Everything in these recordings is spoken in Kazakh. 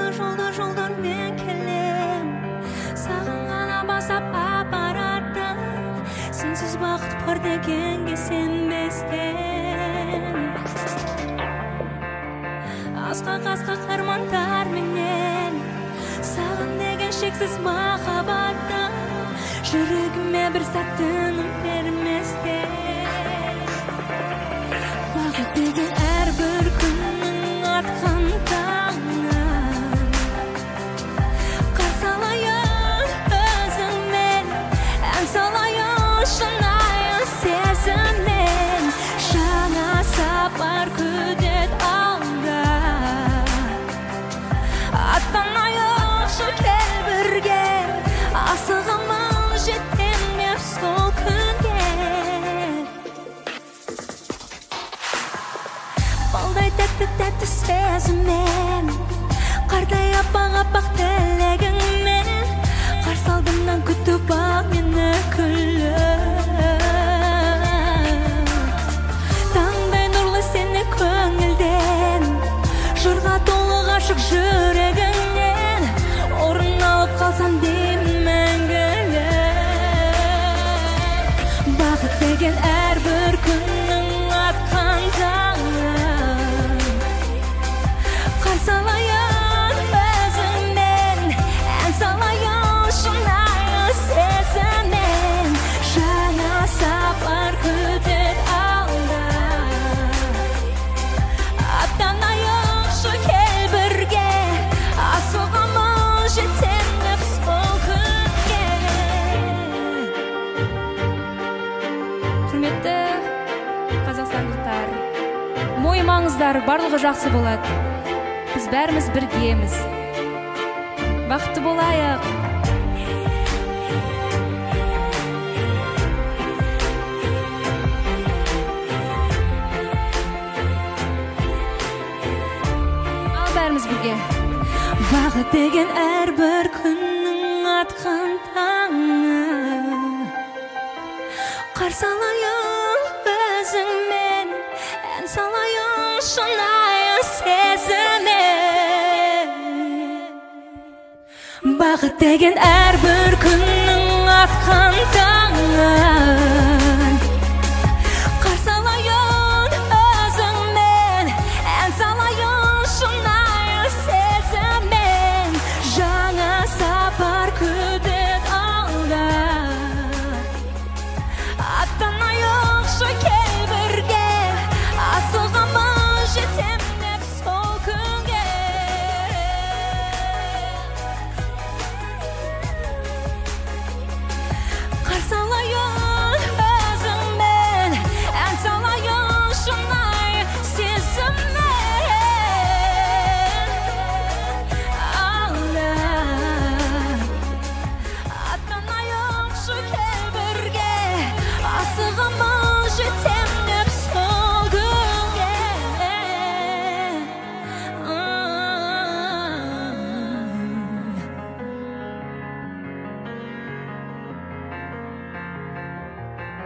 жолдар мен келем, саған ғана бастап апаратын, сенсіз бақыт бар дегенге сенбестен. Асқақ армандар менен, саған деген шексіз махаббаттың, жүрегіме бір сәттің берместен. Бақыт деген әрбір күннің атқан таңын, қарсы алайын өзіңмен, ән салайын шынайы сезіммен. Жаңа сапар күтеді алда, аттанайықшы кел бірге, асығамын жетем деп сол күнге. Балдай тәтті сезіммен, қардай аппақ тілегіңмен, қарсы алдымнан күтіп ал мені күліп. Таңдай нұрлы сені көңілден, жырға толы ғашық жүрегіңнен, орын алып қалсам деймін мәңгілік. Бақыт деген әрбір күннің атқан таңын, қарсы алайын өзіңмен, ән салайын шынайы сезіммен. Жаңа сапар күтеді алда, аттанайықшы кел бірге, асығамын жетем деп сол күнге. Құрметті қазақстандықтар, мойымаңыздар, барлығы жақсы болады. Біз бәріміз біргеміз. Бақытты болайық. Ал бәріміз бірге. Бақыт деген әрбір күннің атқан таңы, қарсы алайын өзіңмен, ән салайын шынайы сезіммен. Бақыт деген әрбір күннің атқан таңын, қарсы алайын өзіңмен, ән салайын шынайы сезіммен. Жаңа сапар күтеді алда, аттанайықшы кел бірге, асығамын жетем деп сол күнге. Қарсы алайын өзіңмен, ән салайын шынайы сезіммен. Алда, аттанайықшы кел бірге, асығамын жетем деп сол күнге.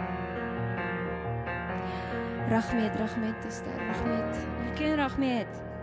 Рахмет, достар, рахмет. Үлкен рахмет.